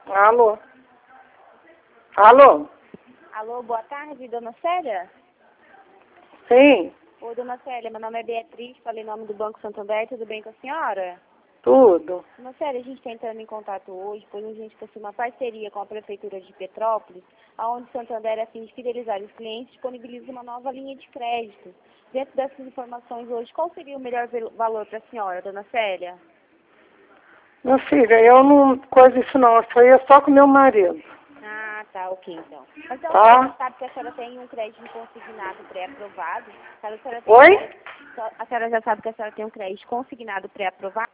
Alô? Alô? Alô, boa tarde, dona Célia? Sim, Oi, dona Célia, meu nome é Beatriz, falei em nome do Banco Santander, tudo bem com a senhora? tudo. Dona Célia, a gente está entrando em contato hoje, pois a gente possui uma parceria com a Prefeitura de Petrópolis, onde o Santander, a fim de fidelizar os clientes, disponibiliza uma nova linha de crédito. Dentro dessas informações hoje, qual seria o melhor valor para a senhora, dona Célia? Minha filha, eu não coisa isso não, isso aí é só com meu marido. Ah, tá, ok, então. Mas então, a Tá? senhora sabe que a senhora tem um crédito consignado pré-aprovado? A senhora Oi? a senhora já sabe que a senhora tem um crédito consignado pré-aprovado?